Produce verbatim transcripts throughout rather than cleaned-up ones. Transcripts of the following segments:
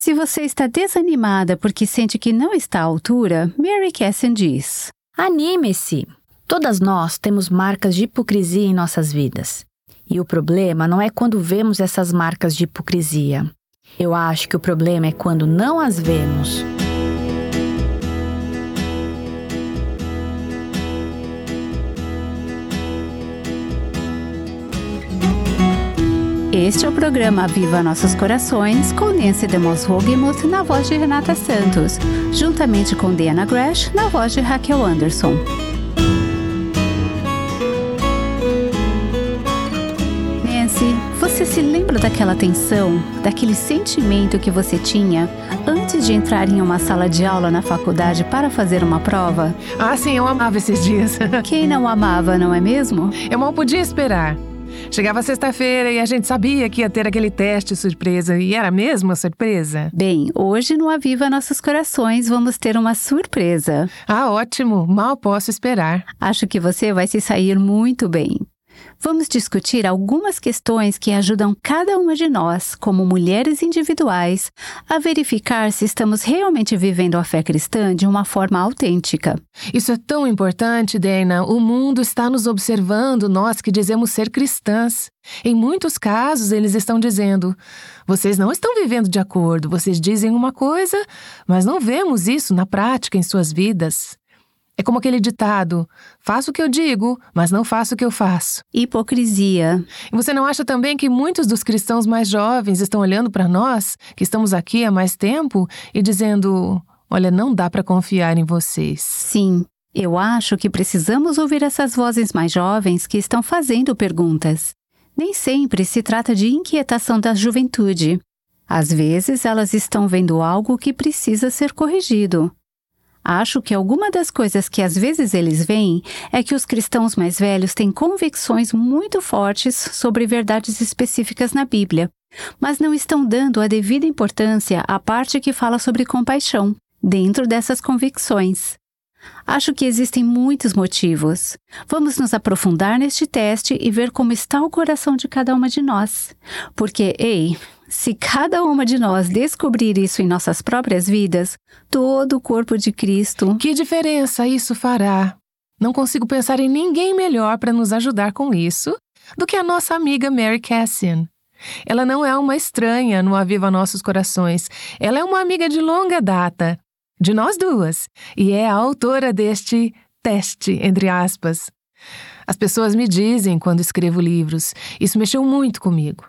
Se você está desanimada porque sente que não está à altura, Mary Cassin diz: anime-se! Todas nós temos marcas de hipocrisia em nossas vidas. E o problema não é quando vemos essas marcas de hipocrisia. Eu acho que o problema é quando não as vemos. Este é o programa Viva Nossos Corações, com Nancy DeMoss Wogemuth na voz de Renata Santos, juntamente com Diana Gresh na voz de Raquel Anderson. Nancy, você se lembra daquela tensão, daquele sentimento que você tinha antes de entrar em uma sala de aula na faculdade para fazer uma prova? Ah, sim, eu amava esses dias. Quem não amava, não é mesmo? Eu mal podia esperar. Chegava sexta-feira e a gente sabia que ia ter aquele teste surpresa. E era mesmo a surpresa? Bem, hoje no Aviva Nossos Corações vamos ter uma surpresa. Ah, ótimo! Mal posso esperar. Acho que você vai se sair muito bem. Vamos discutir algumas questões que ajudam cada uma de nós, como mulheres individuais, a verificar se estamos realmente vivendo a fé cristã de uma forma autêntica. Isso é tão importante, Dana. O mundo está nos observando, nós que dizemos ser cristãs. Em muitos casos, eles estão dizendo: vocês não estão vivendo de acordo, vocês dizem uma coisa, mas não vemos isso na prática em suas vidas. É como aquele ditado: faço o que eu digo, mas não faço o que eu faço. Hipocrisia. E você não acha também que muitos dos cristãos mais jovens estão olhando para nós, que estamos aqui há mais tempo, e dizendo: olha, não dá para confiar em vocês? Sim, eu acho que precisamos ouvir essas vozes mais jovens que estão fazendo perguntas. Nem sempre se trata de inquietação da juventude. Às vezes, elas estão vendo algo que precisa ser corrigido. Acho que alguma das coisas que às vezes eles veem é que os cristãos mais velhos têm convicções muito fortes sobre verdades específicas na Bíblia, mas não estão dando a devida importância à parte que fala sobre compaixão, dentro dessas convicções. Acho que existem muitos motivos. Vamos nos aprofundar neste teste e ver como está o coração de cada uma de nós. Porque, ei, se cada uma de nós descobrir isso em nossas próprias vidas, todo o corpo de Cristo... Que diferença isso fará? Não consigo pensar em ninguém melhor para nos ajudar com isso do que a nossa amiga Mary Cassin. Ela não é uma estranha no Aviva Nossos Corações. Ela é uma amiga de longa data, de nós duas, e é a autora deste teste, entre aspas. As pessoas me dizem quando escrevo livros, isso mexeu muito comigo.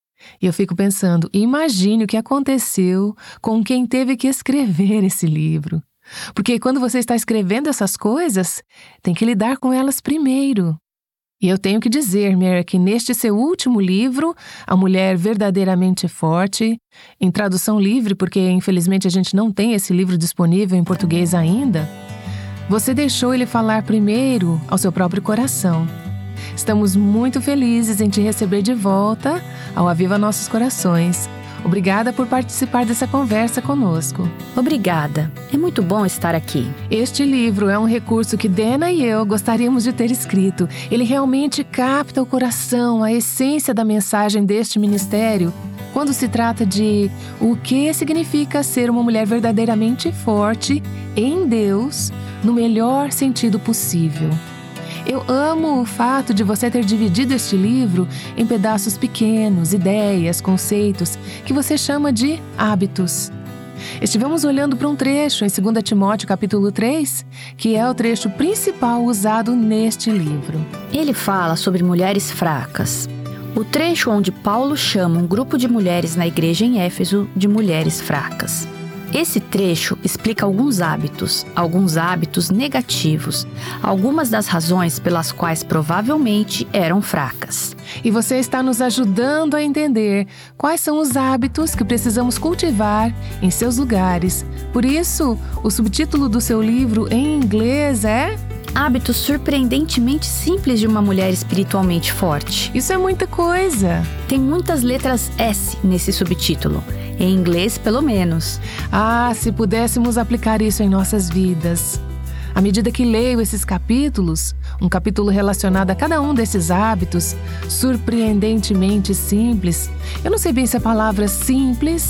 E eu fico pensando, imagine o que aconteceu com quem teve que escrever esse livro. Porque quando você está escrevendo essas coisas, tem que lidar com elas primeiro. E eu tenho que dizer, Mary, que neste seu último livro, A Mulher Verdadeiramente Forte, em tradução livre, porque infelizmente a gente não tem esse livro disponível em português ainda, você deixou ele falar primeiro ao seu próprio coração. Estamos muito felizes em te receber de volta ao Aviva Nossos Corações. Obrigada por participar dessa conversa conosco. Obrigada. É muito bom estar aqui. Este livro é um recurso que Dana e eu gostaríamos de ter escrito. Ele realmente capta o coração, a essência da mensagem deste ministério, quando se trata de o que significa ser uma mulher verdadeiramente forte em Deus, no melhor sentido possível. Eu amo o fato de você ter dividido este livro em pedaços pequenos, ideias, conceitos, que você chama de hábitos. Estivemos olhando para um trecho em dois Timóteo capítulo três, que é o trecho principal usado neste livro. Ele fala sobre mulheres fracas. O trecho onde Paulo chama um grupo de mulheres na igreja em Éfeso de mulheres fracas. Esse trecho explica alguns hábitos, alguns hábitos negativos, algumas das razões pelas quais provavelmente eram fracas. E você está nos ajudando a entender quais são os hábitos que precisamos cultivar em seus lugares. Por isso, o subtítulo do seu livro em inglês é... Hábitos surpreendentemente simples de uma mulher espiritualmente forte. Isso é muita coisa. Tem muitas letras S nesse subtítulo. Em inglês, pelo menos. Ah, se pudéssemos aplicar isso em nossas vidas. À medida que leio esses capítulos, um capítulo relacionado a cada um desses hábitos, surpreendentemente simples, eu não sei bem se a palavra simples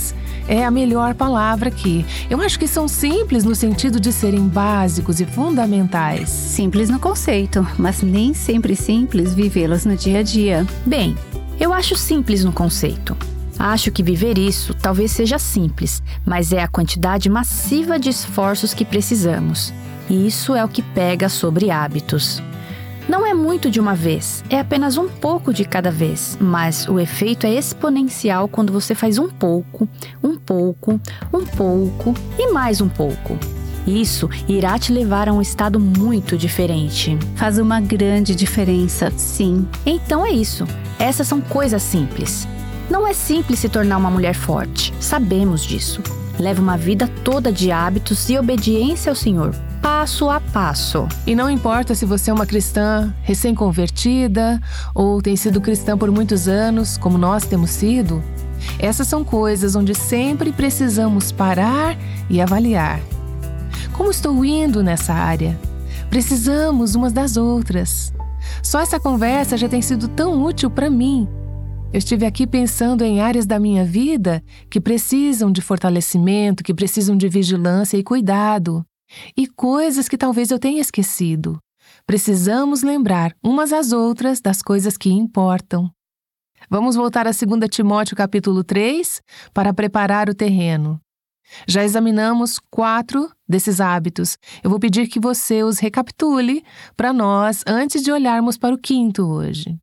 é a melhor palavra aqui. Eu acho que são simples no sentido de serem básicos e fundamentais. Simples no conceito, mas nem sempre simples vivê-los no dia a dia. Bem, eu acho simples no conceito. Acho que viver isso talvez seja simples, mas é a quantidade massiva de esforços que precisamos. E isso é o que pega sobre hábitos. Não é muito de uma vez, é apenas um pouco de cada vez, mas o efeito é exponencial quando você faz um pouco, um pouco, um pouco e mais um pouco. Isso irá te levar a um estado muito diferente. Faz uma grande diferença, sim. Então é isso. Essas são coisas simples. Não é simples se tornar uma mulher forte, sabemos disso. Leva uma vida toda de hábitos e obediência ao Senhor, passo a passo. E não importa se você é uma cristã recém-convertida ou tem sido cristã por muitos anos, como nós temos sido, essas são coisas onde sempre precisamos parar e avaliar. Como estou indo nessa área? Precisamos umas das outras. Só essa conversa já tem sido tão útil para mim. Eu estive aqui pensando em áreas da minha vida que precisam de fortalecimento, que precisam de vigilância e cuidado. E coisas que talvez eu tenha esquecido. Precisamos lembrar umas às outras das coisas que importam. Vamos voltar a dois Timóteo capítulo três para preparar o terreno. Já examinamos quatro desses hábitos. Eu vou pedir que você os recapitule para nós antes de olharmos para o quinto hoje.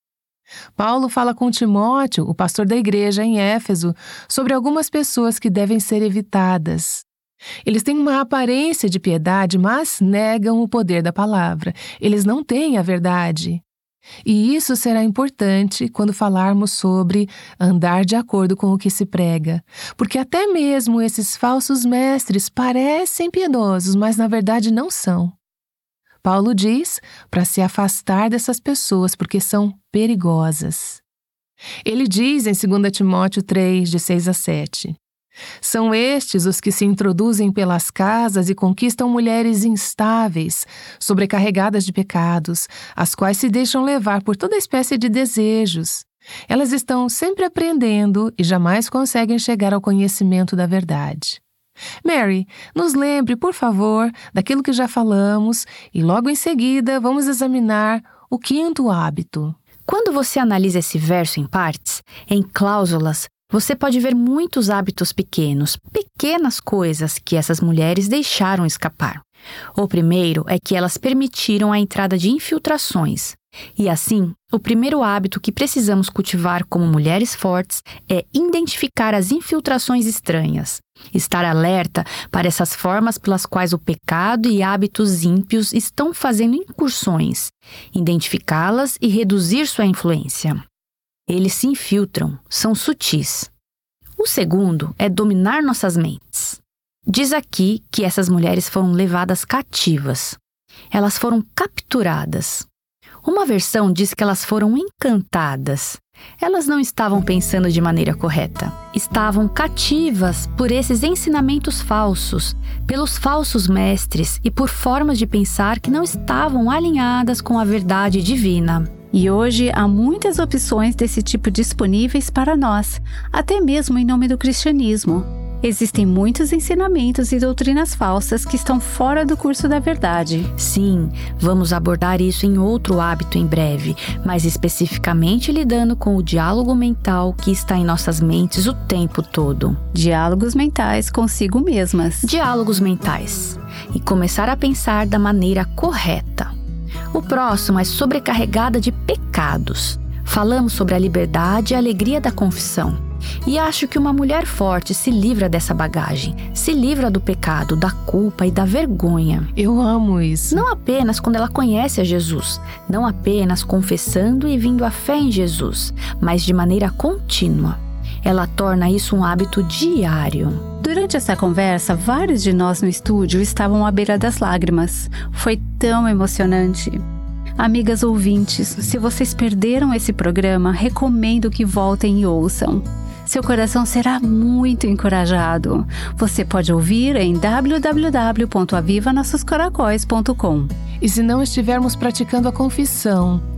Paulo fala com Timóteo, o pastor da igreja em Éfeso, sobre algumas pessoas que devem ser evitadas. Eles têm uma aparência de piedade, mas negam o poder da palavra. Eles não têm a verdade. E isso será importante quando falarmos sobre andar de acordo com o que se prega. Porque até mesmo esses falsos mestres parecem piedosos, mas na verdade não são. Paulo diz para se afastar dessas pessoas porque são perigosas. Ele diz em dois Timóteo três, de seis a sete, são estes os que se introduzem pelas casas e conquistam mulheres instáveis, sobrecarregadas de pecados, as quais se deixam levar por toda espécie de desejos. Elas estão sempre aprendendo e jamais conseguem chegar ao conhecimento da verdade. Mary, nos lembre, por favor, daquilo que já falamos e logo em seguida vamos examinar o quinto hábito. Quando você analisa esse verso em partes, em cláusulas, você pode ver muitos hábitos pequenos, pequenas coisas que essas mulheres deixaram escapar. O primeiro é que elas permitiram a entrada de infiltrações. E assim, o primeiro hábito que precisamos cultivar como mulheres fortes é identificar as infiltrações estranhas. Estar alerta para essas formas pelas quais o pecado e hábitos ímpios estão fazendo incursões, identificá-las e reduzir sua influência. Eles se infiltram, são sutis. O segundo é dominar nossas mentes. Diz aqui que essas mulheres foram levadas cativas. Elas foram capturadas. Uma versão diz que elas foram encantadas. Elas não estavam pensando de maneira correta. Estavam cativas por esses ensinamentos falsos, pelos falsos mestres e por formas de pensar que não estavam alinhadas com a verdade divina. E hoje há muitas opções desse tipo disponíveis para nós, até mesmo em nome do cristianismo. Existem muitos ensinamentos e doutrinas falsas que estão fora do curso da verdade. Sim, vamos abordar isso em outro hábito em breve, mas especificamente lidando com o diálogo mental que está em nossas mentes o tempo todo. Diálogos mentais consigo mesmas. Diálogos mentais. E começar a pensar da maneira correta. O próximo é sobrecarregada de pecados. Falamos sobre a liberdade e a alegria da confissão. E acho que uma mulher forte se livra dessa bagagem, se livra do pecado, da culpa e da vergonha. Eu amo isso. Não apenas quando ela conhece a Jesus, não apenas confessando e vindo à fé em Jesus, mas de maneira contínua. Ela torna isso um hábito diário. Durante essa conversa, vários de nós no estúdio estavam à beira das lágrimas. Foi tão emocionante. Amigas ouvintes, se vocês perderam esse programa, recomendo que voltem e ouçam. Seu coração será muito encorajado. Você pode ouvir em w w w ponto aviva nossos caracóis ponto com. E se não estivermos praticando a confissão,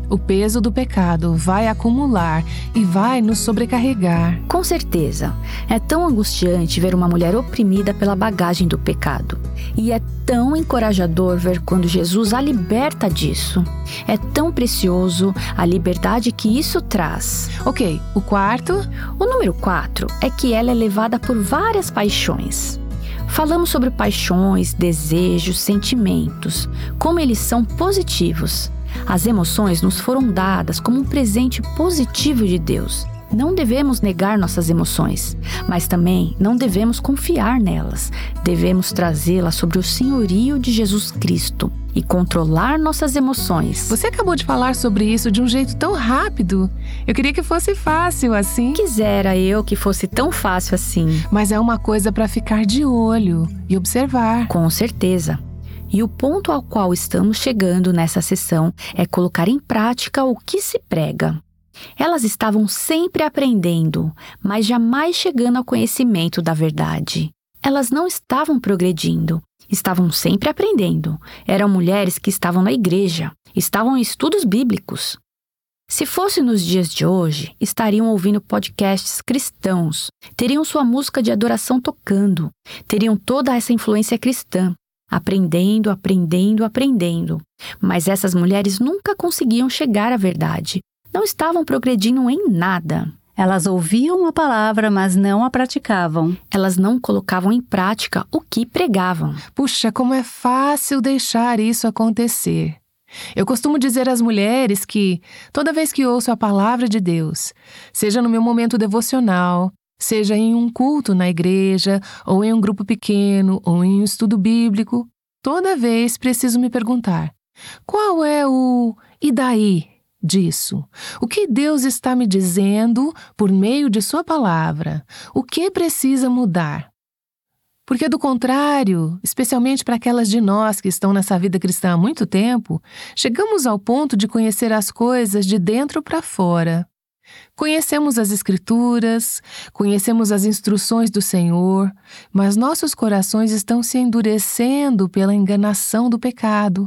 O peso do pecado vai acumular e vai nos sobrecarregar. Com certeza, é tão angustiante ver uma mulher oprimida pela bagagem do pecado. E é tão encorajador ver quando Jesus a liberta disso. É tão precioso a liberdade que isso traz. Ok, o quarto? O número quatro é que ela é levada por várias paixões. Falamos sobre paixões, desejos, sentimentos, como eles são positivos. As emoções nos foram dadas como um presente positivo de Deus. Não devemos negar nossas emoções, mas também não devemos confiar nelas. Devemos trazê-las sobre o senhorio de Jesus Cristo e controlar nossas emoções. Você acabou de falar sobre isso de um jeito tão rápido. Eu queria que fosse fácil assim. Quisera eu que fosse tão fácil assim. Mas é uma coisa para ficar de olho e observar. Com certeza. E o ponto ao qual estamos chegando nessa sessão é colocar em prática o que se prega. Elas estavam sempre aprendendo, mas jamais chegando ao conhecimento da verdade. Elas não estavam progredindo, estavam sempre aprendendo. Eram mulheres que estavam na igreja, estavam em estudos bíblicos. Se fosse nos dias de hoje, estariam ouvindo podcasts cristãos, teriam sua música de adoração tocando, teriam toda essa influência cristã. Aprendendo, aprendendo, aprendendo. Mas essas mulheres nunca conseguiam chegar à verdade. Não estavam progredindo em nada. Elas ouviam a palavra, mas não a praticavam. Elas não colocavam em prática o que pregavam. Puxa, como é fácil deixar isso acontecer. Eu costumo dizer às mulheres que, toda vez que ouço a palavra de Deus, seja no meu momento devocional, seja em um culto na igreja, ou em um grupo pequeno, ou em um estudo bíblico, toda vez preciso me perguntar: qual é o "e daí" disso? O que Deus está me dizendo por meio de sua palavra? O que precisa mudar? Porque, do contrário, especialmente para aquelas de nós que estão nessa vida cristã há muito tempo, chegamos ao ponto de conhecer as coisas de dentro para fora. Conhecemos as Escrituras, conhecemos as instruções do Senhor, mas nossos corações estão se endurecendo pela enganação do pecado.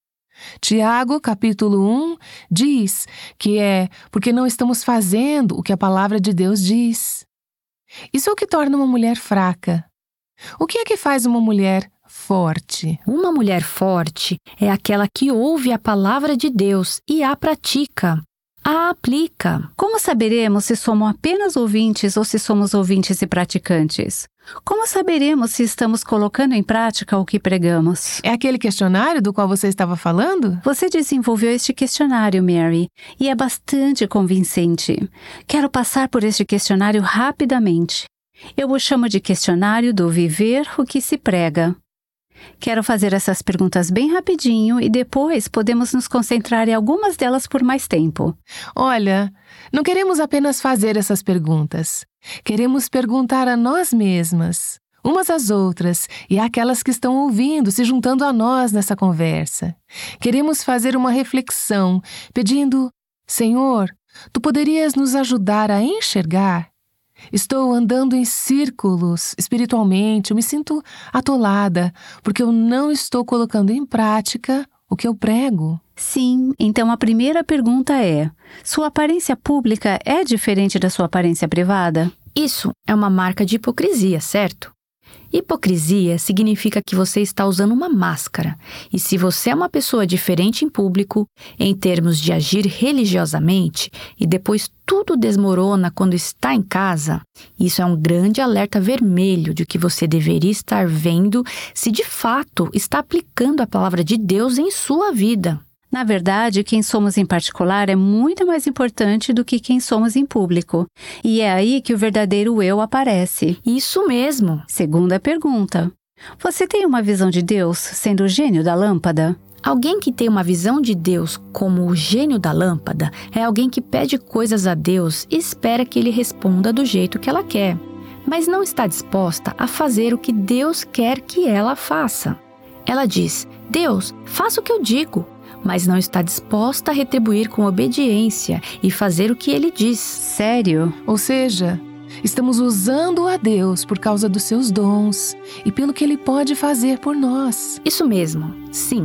Tiago, capítulo um, diz que é porque não estamos fazendo o que a palavra de Deus diz. Isso é o que torna uma mulher fraca. O que é que faz uma mulher forte? Uma mulher forte é aquela que ouve a palavra de Deus e a pratica. A aplica. Como saberemos se somos apenas ouvintes ou se somos ouvintes e praticantes? Como saberemos se estamos colocando em prática o que pregamos? É aquele questionário do qual você estava falando? Você desenvolveu este questionário, Mary, e é bastante convincente. Quero passar por este questionário rapidamente. Eu o chamo de questionário do viver o que se prega. Quero fazer essas perguntas bem rapidinho e depois podemos nos concentrar em algumas delas por mais tempo. Olha, não queremos apenas fazer essas perguntas. Queremos perguntar a nós mesmas, umas às outras e àquelas que estão ouvindo, se juntando a nós nessa conversa. Queremos fazer uma reflexão, pedindo: Senhor, Tu poderias nos ajudar a enxergar? Estou andando em círculos espiritualmente, eu me sinto atolada, porque eu não estou colocando em prática o que eu prego. Sim, então a primeira pergunta é: sua aparência pública é diferente da sua aparência privada? Isso é uma marca de hipocrisia, certo? Hipocrisia significa que você está usando uma máscara. E se você é uma pessoa diferente em público, em termos de agir religiosamente, e depois tudo desmorona quando está em casa, isso é um grande alerta vermelho de que você deveria estar vendo se de fato está aplicando a palavra de Deus em sua vida. Na verdade, quem somos em particular é muito mais importante do que quem somos em público. E é aí que o verdadeiro eu aparece. Isso mesmo. Segunda pergunta: você tem uma visão de Deus sendo o gênio da lâmpada? Alguém que tem uma visão de Deus como o gênio da lâmpada é alguém que pede coisas a Deus e espera que Ele responda do jeito que ela quer, mas não está disposta a fazer o que Deus quer que ela faça. Ela diz: Deus, faça o que eu digo, mas não está disposta a retribuir com obediência e fazer o que Ele diz. Sério? Ou seja, estamos usando a Deus por causa dos seus dons e pelo que Ele pode fazer por nós. Isso mesmo, sim.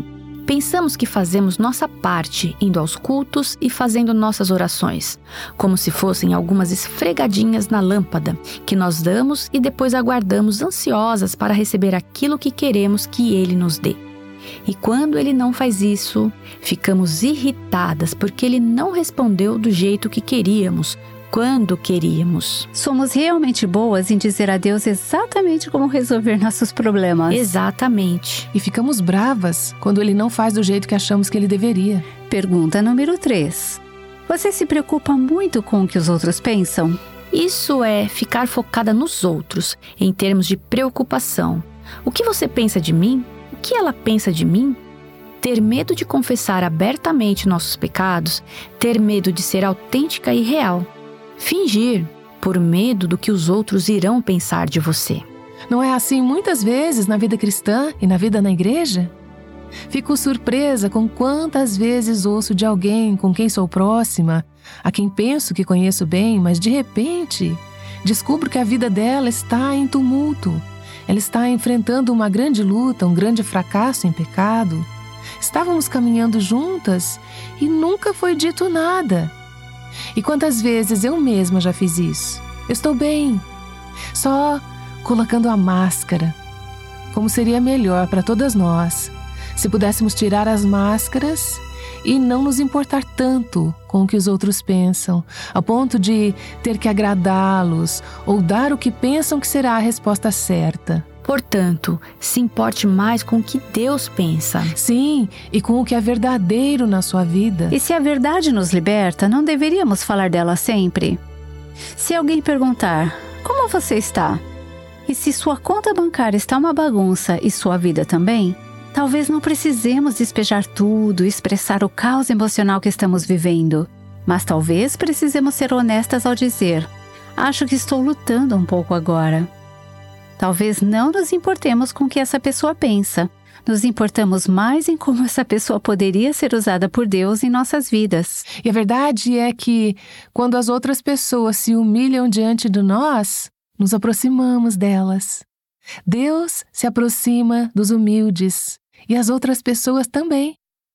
Pensamos que fazemos nossa parte indo aos cultos e fazendo nossas orações, como se fossem algumas esfregadinhas na lâmpada que nós damos e depois aguardamos ansiosas para receber aquilo que queremos que Ele nos dê. E quando Ele não faz isso, ficamos irritadas porque Ele não respondeu do jeito que queríamos, quando queríamos. Somos realmente boas em dizer a Deus exatamente como resolver nossos problemas. Exatamente. E ficamos bravas quando Ele não faz do jeito que achamos que Ele deveria. Pergunta número três. Você se preocupa muito com o que os outros pensam? Isso é ficar focada nos outros, em termos de preocupação. O que você pensa de mim? O que ela pensa de mim? Ter medo de confessar abertamente nossos pecados, ter medo de ser autêntica e real. Fingir, por medo do que os outros irão pensar de você. Não é assim muitas vezes na vida cristã e na vida na igreja? Fico surpresa com quantas vezes ouço de alguém com quem sou próxima, a quem penso que conheço bem, mas de repente descubro que a vida dela está em tumulto. Ela está enfrentando uma grande luta, um grande fracasso em pecado. Estávamos caminhando juntas e nunca foi dito nada. E quantas vezes eu mesma já fiz isso? Eu estou bem, só colocando a máscara. Como seria melhor para todas nós se pudéssemos tirar as máscaras e não nos importar tanto com o que os outros pensam, a ponto de ter que agradá-los ou dar o que pensam que será a resposta certa. Portanto, se importe mais com o que Deus pensa. Sim, e com o que é verdadeiro na sua vida. E se a verdade nos liberta, não deveríamos falar dela sempre? Se alguém perguntar, como você está? E se sua conta bancária está uma bagunça e sua vida também? Talvez não precisemos despejar tudo e expressar o caos emocional que estamos vivendo. Mas talvez precisemos ser honestas ao dizer, acho que estou lutando um pouco agora. Talvez não nos importemos com o que essa pessoa pensa. Nos importamos mais em como essa pessoa poderia ser usada por Deus em nossas vidas. E a verdade é que, quando as outras pessoas se humilham diante de nós, nos aproximamos delas. Deus se aproxima dos humildes e as outras pessoas também.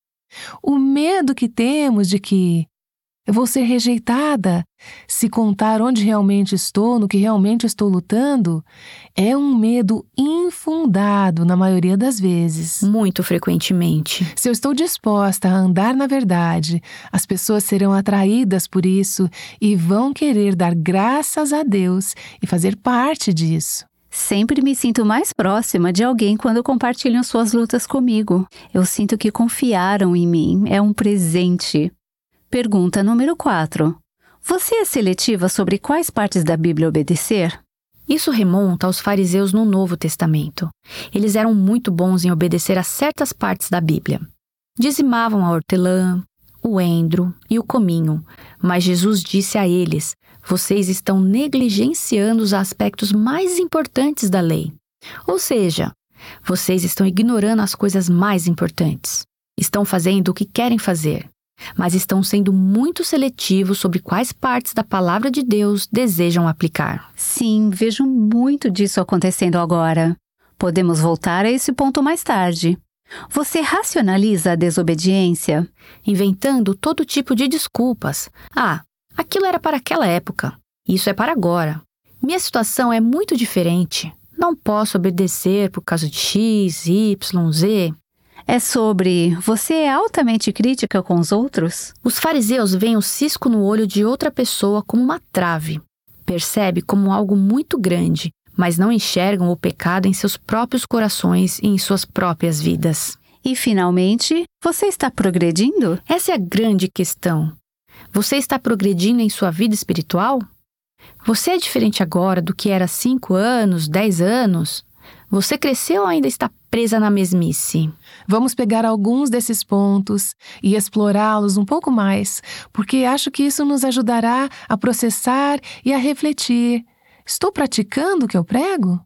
O medo que temos de que eu vou ser rejeitada se contar onde realmente estou, no que realmente estou lutando, é um medo infundado na maioria das vezes. Muito frequentemente. Se eu estou disposta a andar na verdade, as pessoas serão atraídas por isso e vão querer dar graças a Deus e fazer parte disso. Sempre me sinto mais próxima de alguém quando compartilham suas lutas comigo. Eu sinto que confiaram em mim. É um presente. Pergunta número quatro. Você é seletiva sobre quais partes da Bíblia obedecer? Isso remonta aos fariseus no Novo Testamento. Eles eram muito bons em obedecer a certas partes da Bíblia. Dizimavam a hortelã, o endro e o cominho, mas Jesus disse a eles, vocês estão negligenciando os aspectos mais importantes da lei. Ou seja, vocês estão ignorando as coisas mais importantes. Estão fazendo o que querem fazer, mas estão sendo muito seletivos sobre quais partes da palavra de Deus desejam aplicar. Sim, vejo muito disso acontecendo agora. Podemos voltar a esse ponto mais tarde. Você racionaliza a desobediência? Inventando todo tipo de desculpas. Ah, aquilo era para aquela época. Isso é para agora. Minha situação é muito diferente. Não posso obedecer por causa de X, Y, Z. É sobre você é altamente crítica com os outros? Os fariseus veem o cisco no olho de outra pessoa como uma trave. Percebe como algo muito grande, mas não enxergam o pecado em seus próprios corações e em suas próprias vidas. E, finalmente, você está progredindo? Essa é a grande questão. Você está progredindo em sua vida espiritual? Você é diferente agora do que era há cinco anos, dez anos? Você cresceu ou ainda está presa na mesmice? Vamos pegar alguns desses pontos e explorá-los um pouco mais, porque acho que isso nos ajudará a processar e a refletir. Estou praticando o que eu prego?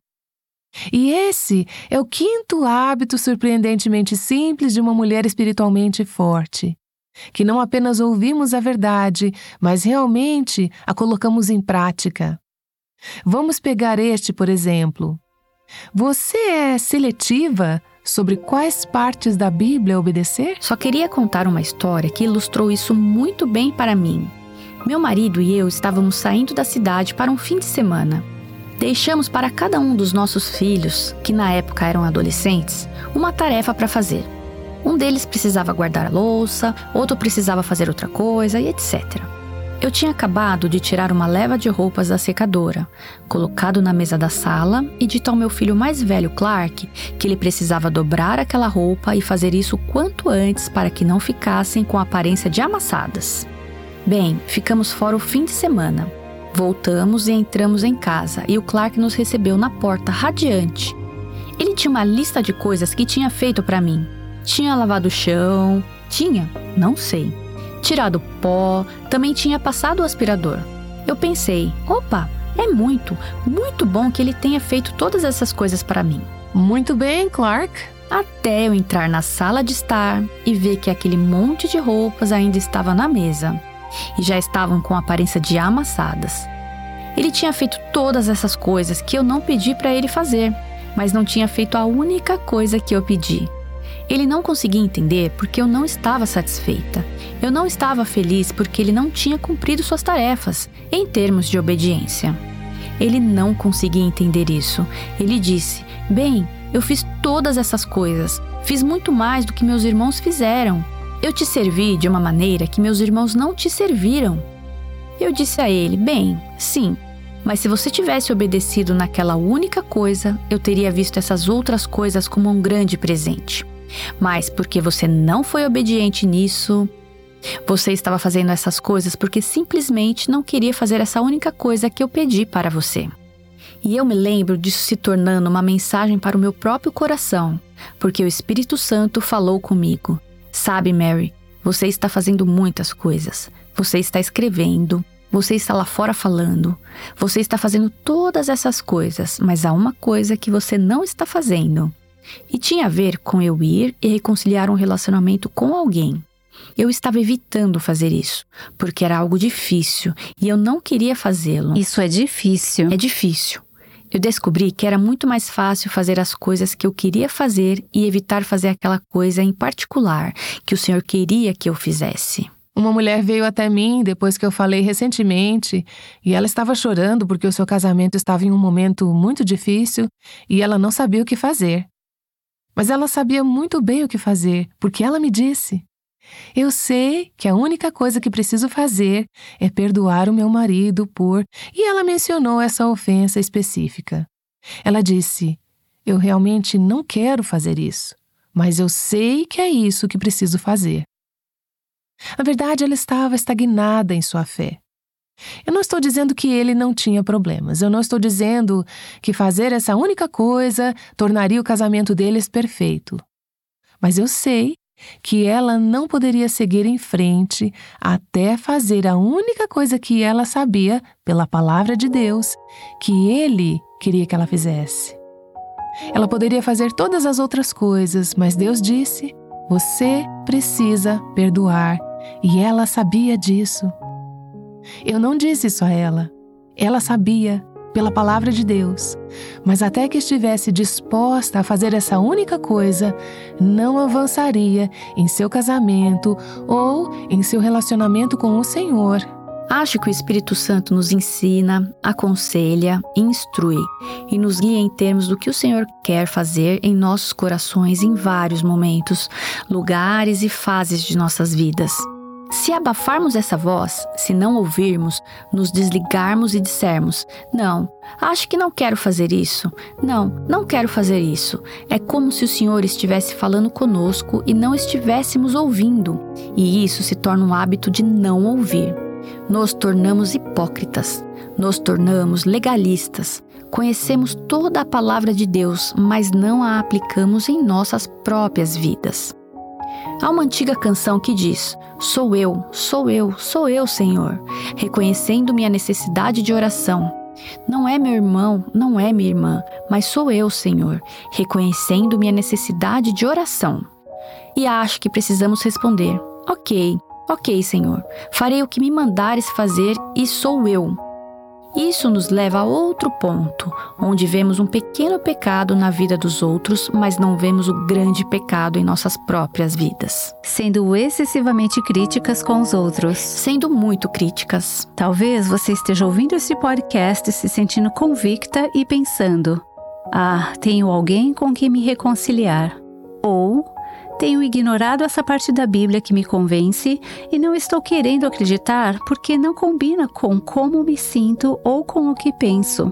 E esse é o quinto hábito surpreendentemente simples de uma mulher espiritualmente forte, que não apenas ouvimos a verdade, mas realmente a colocamos em prática. Vamos pegar este, por exemplo. Você é seletiva sobre quais partes da Bíblia obedecer? Só queria contar uma história que ilustrou isso muito bem para mim. Meu marido e eu estávamos saindo da cidade para um fim de semana. Deixamos para cada um dos nossos filhos, que na época eram adolescentes, uma tarefa para fazer. Um deles precisava guardar a louça, outro precisava fazer outra coisa e etcétera. Eu tinha acabado de tirar uma leva de roupas da secadora, colocado na mesa da sala e dito ao meu filho mais velho, Clark, que ele precisava dobrar aquela roupa e fazer isso quanto antes para que não ficassem com a aparência de amassadas. Bem, ficamos fora o fim de semana. Voltamos e entramos em casa e o Clark nos recebeu na porta radiante. Ele tinha uma lista de coisas que tinha feito para mim. Tinha lavado o chão, tinha, não sei, tirado pó, também tinha passado o aspirador. Eu pensei, opa, é muito, muito bom que ele tenha feito todas essas coisas para mim. Muito bem, Clark. Até eu entrar na sala de estar e ver que aquele monte de roupas ainda estava na mesa e já estavam com aparência de amassadas. Ele tinha feito todas essas coisas que eu não pedi para ele fazer, mas não tinha feito a única coisa que eu pedi. Ele não conseguia entender porque eu não estava satisfeita. Eu não estava feliz porque ele não tinha cumprido suas tarefas, em termos de obediência. Ele não conseguia entender isso. Ele disse, bem, eu fiz todas essas coisas, fiz muito mais do que meus irmãos fizeram. Eu te servi de uma maneira que meus irmãos não te serviram. Eu disse a ele, bem, sim, mas se você tivesse obedecido naquela única coisa, eu teria visto essas outras coisas como um grande presente. Mas porque você não foi obediente nisso, você estava fazendo essas coisas porque simplesmente não queria fazer essa única coisa que eu pedi para você. E eu me lembro disso se tornando uma mensagem para o meu próprio coração, porque o Espírito Santo falou comigo. Sabe, Mary, você está fazendo muitas coisas. Você está escrevendo, você está lá fora falando, você está fazendo todas essas coisas, mas há uma coisa que você não está fazendo. E tinha a ver com eu ir e reconciliar um relacionamento com alguém. Eu estava evitando fazer isso, porque era algo difícil e eu não queria fazê-lo. Isso é difícil. É difícil. Eu descobri que era muito mais fácil fazer as coisas que eu queria fazer e evitar fazer aquela coisa em particular que o Senhor queria que eu fizesse. Uma mulher veio até mim depois que eu falei recentemente e ela estava chorando porque o seu casamento estava em um momento muito difícil e ela não sabia o que fazer. Mas ela sabia muito bem o que fazer, porque ela me disse. Eu sei que a única coisa que preciso fazer é perdoar o meu marido por... E ela mencionou essa ofensa específica. Ela disse, eu realmente não quero fazer isso, mas eu sei que é isso que preciso fazer. Na verdade, ela estava estagnada em sua fé. Eu não estou dizendo que ele não tinha problemas. Eu não estou dizendo que fazer essa única coisa tornaria o casamento deles perfeito. Mas eu sei que ela não poderia seguir em frente até fazer a única coisa que ela sabia, pela palavra de Deus, que ele queria que ela fizesse. Ela poderia fazer todas as outras coisas, mas Deus disse, você precisa perdoar, e ela sabia disso. Eu não disse isso a ela. Ela sabia, pela palavra de Deus. Mas até que estivesse disposta a fazer essa única coisa, não avançaria em seu casamento ou em seu relacionamento com o Senhor. Acho que o Espírito Santo nos ensina, aconselha, instrui e nos guia em termos do que o Senhor quer fazer em nossos corações em vários momentos, lugares e fases de nossas vidas. Se abafarmos essa voz, se não ouvirmos, nos desligarmos e dissermos, não, acho que não quero fazer isso, não, não quero fazer isso, é como se o Senhor estivesse falando conosco e não estivéssemos ouvindo, e isso se torna um hábito de não ouvir. Nos tornamos hipócritas, nos tornamos legalistas, conhecemos toda a palavra de Deus, mas não a aplicamos em nossas próprias vidas. Há uma antiga canção que diz, sou eu, sou eu, sou eu, Senhor, reconhecendo minha necessidade de oração. Não é meu irmão, não é minha irmã, mas sou eu, Senhor, reconhecendo minha necessidade de oração. E acho que precisamos responder, ok, ok, Senhor, farei o que me mandares fazer e sou eu. Isso nos leva a outro ponto, onde vemos um pequeno pecado na vida dos outros, mas não vemos o grande pecado em nossas próprias vidas. Sendo excessivamente críticas com os outros. Sendo muito críticas. Talvez você esteja ouvindo esse podcast se sentindo convicta e pensando: ah, tenho alguém com quem me reconciliar. Ou tenho ignorado essa parte da Bíblia que me convence e não estou querendo acreditar porque não combina com como me sinto ou com o que penso.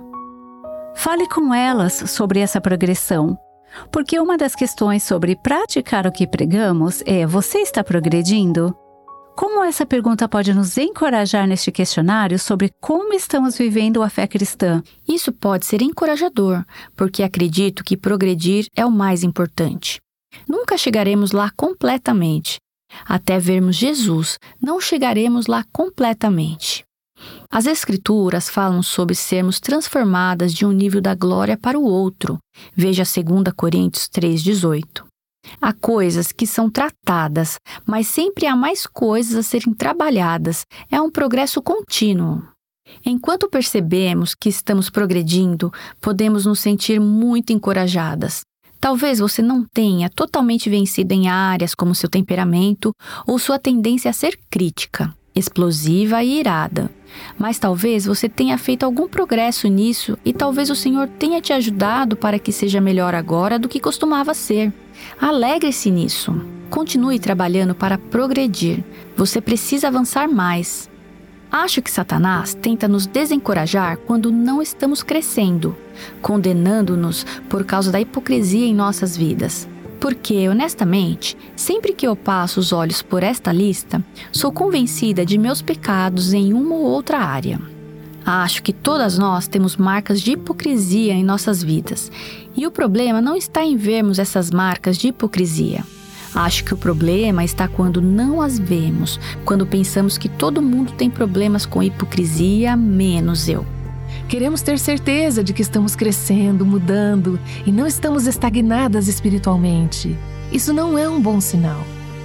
Fale com elas sobre essa progressão, porque uma das questões sobre praticar o que pregamos é: você está progredindo? Como essa pergunta pode nos encorajar neste questionário sobre como estamos vivendo a fé cristã? Isso pode ser encorajador, porque acredito que progredir é o mais importante. Nunca chegaremos lá completamente. Até vermos Jesus, não chegaremos lá completamente. As Escrituras falam sobre sermos transformadas de um nível da glória para o outro. Veja dois Coríntios três, dezoito. Há coisas que são tratadas, mas sempre há mais coisas a serem trabalhadas. É um progresso contínuo. Enquanto percebemos que estamos progredindo, podemos nos sentir muito encorajadas. Talvez você não tenha totalmente vencido em áreas como seu temperamento ou sua tendência a ser crítica, explosiva e irada. Mas talvez você tenha feito algum progresso nisso e talvez o Senhor tenha te ajudado para que seja melhor agora do que costumava ser. Alegre-se nisso. Continue trabalhando para progredir. Você precisa avançar mais. Acho que Satanás tenta nos desencorajar quando não estamos crescendo, condenando-nos por causa da hipocrisia em nossas vidas. Porque, honestamente, sempre que eu passo os olhos por esta lista, sou convencida de meus pecados em uma ou outra área. Acho que todas nós temos marcas de hipocrisia em nossas vidas, e o problema não está em vermos essas marcas de hipocrisia. Acho que o problema está quando não as vemos, quando pensamos que todo mundo tem problemas com hipocrisia, menos eu. Queremos ter certeza de que estamos crescendo, mudando e não estamos estagnadas espiritualmente. Isso não é um bom sinal.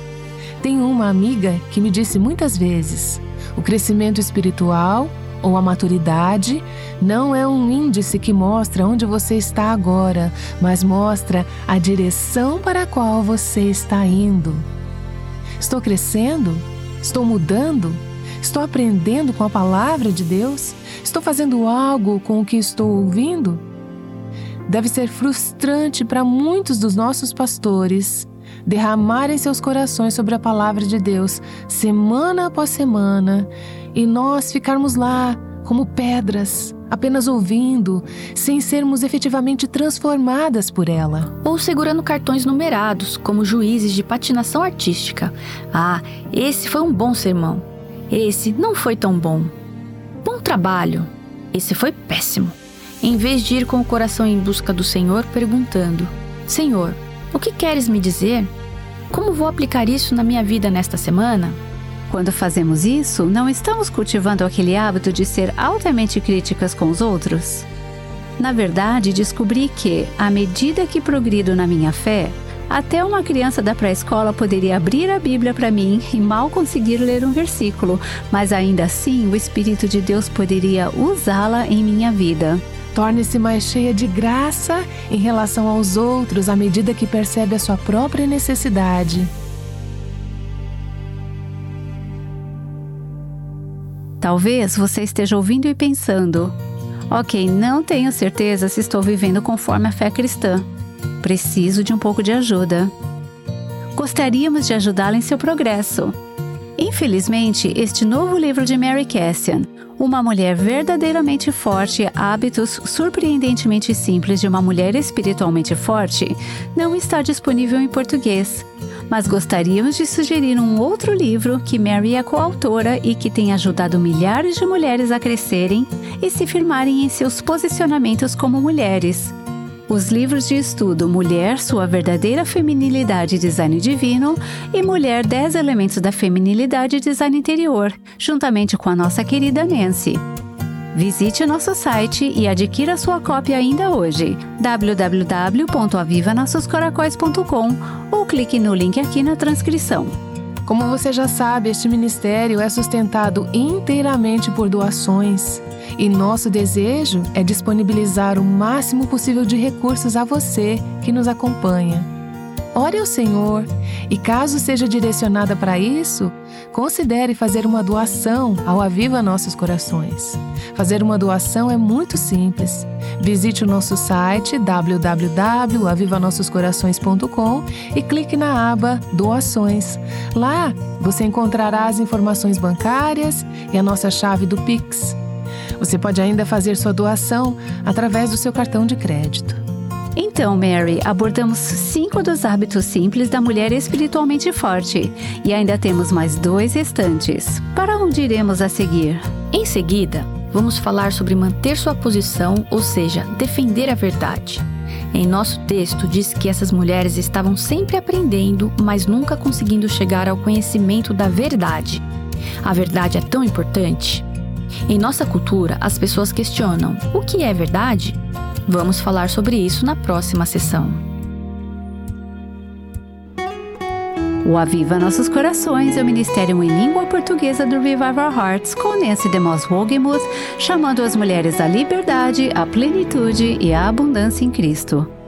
Tenho uma amiga que me disse muitas vezes: o crescimento espiritual ou a maturidade não é um índice que mostra onde você está agora, mas mostra a direção para a qual você está indo. Estou crescendo? Estou mudando? Estou aprendendo com a palavra de Deus? Estou fazendo algo com o que estou ouvindo? Deve ser frustrante para muitos dos nossos pastores derramarem seus corações sobre a palavra de Deus semana após semana e nós ficarmos lá como pedras, apenas ouvindo, sem sermos efetivamente transformadas por ela. Ou segurando cartões numerados, como juízes de patinação artística. Ah, esse foi um bom sermão. Esse não foi tão bom. Bom trabalho. Esse foi péssimo. Em vez de ir com o coração em busca do Senhor, perguntando: Senhor, o que queres me dizer? Como vou aplicar isso na minha vida nesta semana? Quando fazemos isso, não estamos cultivando aquele hábito de ser altamente críticas com os outros? Na verdade, descobri que, à medida que progrido na minha fé, até uma criança da pré-escola poderia abrir a Bíblia para mim e mal conseguir ler um versículo, mas ainda assim o Espírito de Deus poderia usá-la em minha vida. Torne-se mais cheia de graça em relação aos outros à medida que percebe a sua própria necessidade. Talvez você esteja ouvindo e pensando: ok, não tenho certeza se estou vivendo conforme a fé cristã. Preciso de um pouco de ajuda. Gostaríamos de ajudá-la em seu progresso. Infelizmente, este novo livro de Mary Cassian, Uma Mulher Verdadeiramente Forte, Hábitos Surpreendentemente Simples de uma Mulher Espiritualmente Forte, não está disponível em português. Mas gostaríamos de sugerir um outro livro que Mary é coautora e que tem ajudado milhares de mulheres a crescerem e se firmarem em seus posicionamentos como mulheres. Os livros de estudo Mulher, Sua Verdadeira Feminilidade e Design Divino e Mulher, dez Elementos da Feminilidade e Design Interior, juntamente com a nossa querida Nancy. Visite nosso site e adquira sua cópia ainda hoje, w w w ponto aviva nossos coracóis ponto com, ou clique no link aqui na transcrição. Como você já sabe, este ministério é sustentado inteiramente por doações e nosso desejo é disponibilizar o máximo possível de recursos a você que nos acompanha. Ore ao Senhor e, caso seja direcionada para isso, considere fazer uma doação ao Aviva Nossos Corações. Fazer uma doação é muito simples. Visite o nosso site w w w ponto aviva nossos corações ponto com e clique na aba Doações. Lá você encontrará as informações bancárias e a nossa chave do Pix. Você pode ainda fazer sua doação através do seu cartão de crédito. Então, Mary, abordamos cinco dos hábitos simples da mulher espiritualmente forte e ainda temos mais dois restantes. Para onde iremos a seguir? Em seguida, vamos falar sobre manter sua posição, ou seja, defender a verdade. Em nosso texto, diz que essas mulheres estavam sempre aprendendo, mas nunca conseguindo chegar ao conhecimento da verdade. A verdade é tão importante? Em nossa cultura, as pessoas questionam: o que é verdade? Vamos falar sobre isso na próxima sessão. O Aviva Nossos Corações é o ministério em língua portuguesa do Revive Our Hearts, com Nancy DeMoss Wogemuth, chamando as mulheres à liberdade, à plenitude e à abundância em Cristo.